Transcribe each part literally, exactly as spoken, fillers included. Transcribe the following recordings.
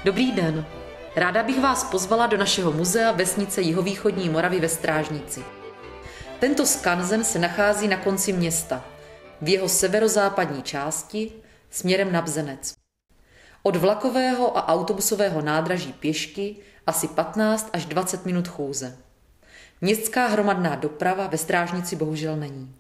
Dobrý den. Ráda bych vás pozvala do našeho muzea vesnice Jihovýchodní Moravy ve Strážnici. Tento skanzen se nachází na konci města, v jeho severozápadní části, směrem na Bzenec. Od vlakového a autobusového nádraží pěšky asi patnáct až dvacet minut chůze. Městská hromadná doprava ve Strážnici bohužel není.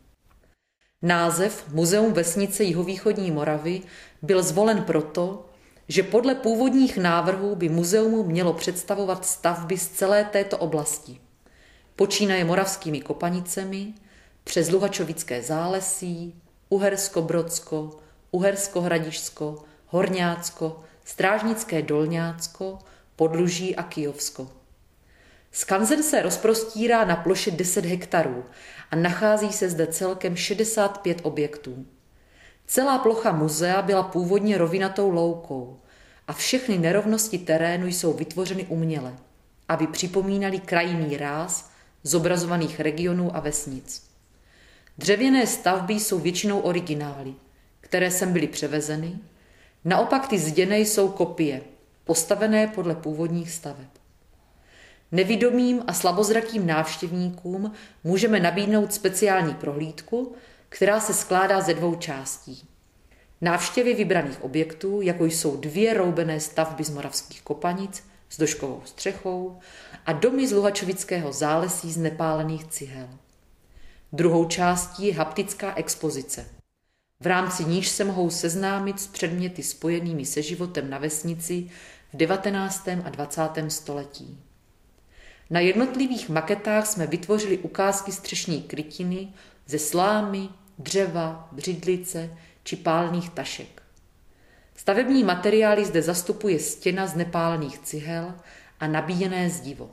Název Muzeum vesnice Jihovýchodní Moravy byl zvolen proto, že podle původních návrhů by muzeum mělo představovat stavby z celé této oblasti. Počínaje Moravskými Kopanicemi, přes Luhačovické zálesí, Uhersko-Brodsko, Uhersko-Hradišťsko, Horňácko, Strážnické Dolňácko, Podluží a Kyjovsko. Skanzen se rozprostírá na ploše deset hektarů a nachází se zde celkem šedesát pět objektů. Celá plocha muzea byla původně rovinatou loukou a všechny nerovnosti terénu jsou vytvořeny uměle, aby připomínaly krajinný ráz zobrazovaných regionů a vesnic. Dřevěné stavby jsou většinou originály, které sem byly převezeny, naopak ty zděné jsou kopie, postavené podle původních staveb. Nevidomým a slabozrakým návštěvníkům můžeme nabídnout speciální prohlídku, která se skládá ze dvou částí. Návštěvy vybraných objektů, jako jsou dvě roubené stavby z Moravských Kopanic s doškovou střechou a domy z Luhačovického zálesí z nepálených cihel. Druhou částí je haptická expozice, v rámci níž se mohou seznámit s předměty spojenými se životem na vesnici v devatenáctém a dvacátém století. Na jednotlivých maketách jsme vytvořili ukázky střešní krytiny ze slámy, dřeva, břidlice či pálných tašek. Stavební materiály zde zastupuje stěna z nepálených cihel a nabíjené zdivo.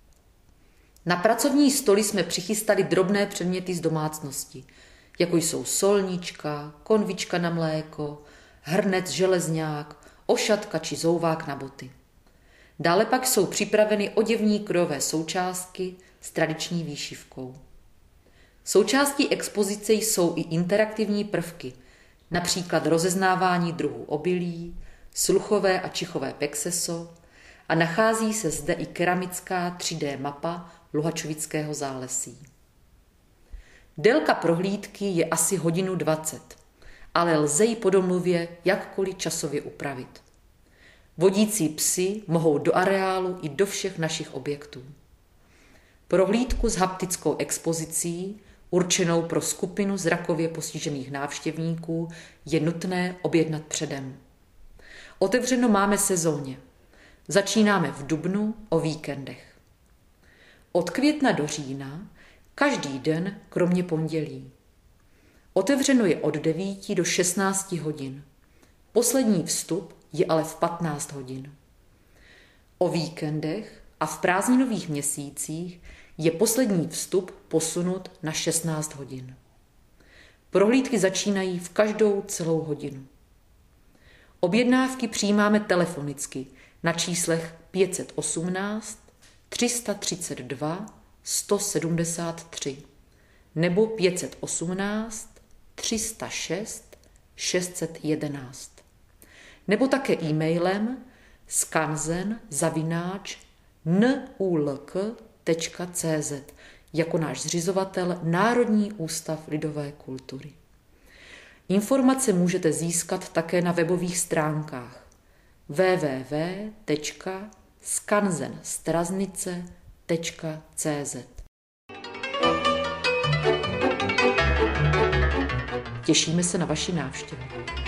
Na pracovní stoly jsme přichystali drobné předměty z domácnosti, jako jsou solnička, konvička na mléko, hrnec železňák, ošatka či zouvák na boty. Dále pak jsou připraveny oděvní krojové součástky s tradiční výšivkou. Součástí expozice jsou i interaktivní prvky, například rozeznávání druhů obilí, sluchové a čichové pexeso a nachází se zde i keramická tři dé mapa Luhačovického zálesí. Délka prohlídky je asi hodinu dvacet, ale lze ji po domluvě jakkoliv časově upravit. Vodící psi mohou do areálu i do všech našich objektů. Prohlídku s haptickou expozicí, určenou pro skupinu zrakově postižených návštěvníků, je nutné objednat předem. Otevřeno máme sezóně. Začínáme v dubnu o víkendech. Od května do října každý den kromě pondělí. Otevřeno je od devíti do šestnácti hodin. Poslední vstup je ale v patnáct hodin. O víkendech a v prázdninových měsících je poslední vstup posunut na šestnáct hodin. Prohlídky začínají v každou celou hodinu. Objednávky přijímáme telefonicky na číslech pět set osmnáct, tři sta třicet dva, sto sedmdesát tři nebo pět set osmnáct, tři sta šest, šest set jedenáct nebo také e-mailem skanzen zavináč n u l k tečka c z jako náš zřizovatel Národní ústav lidové kultury. Informace můžete získat také na webových stránkách w w w tečka skanzenstraznice tečka c z. Těšíme se na vaši návštěvu.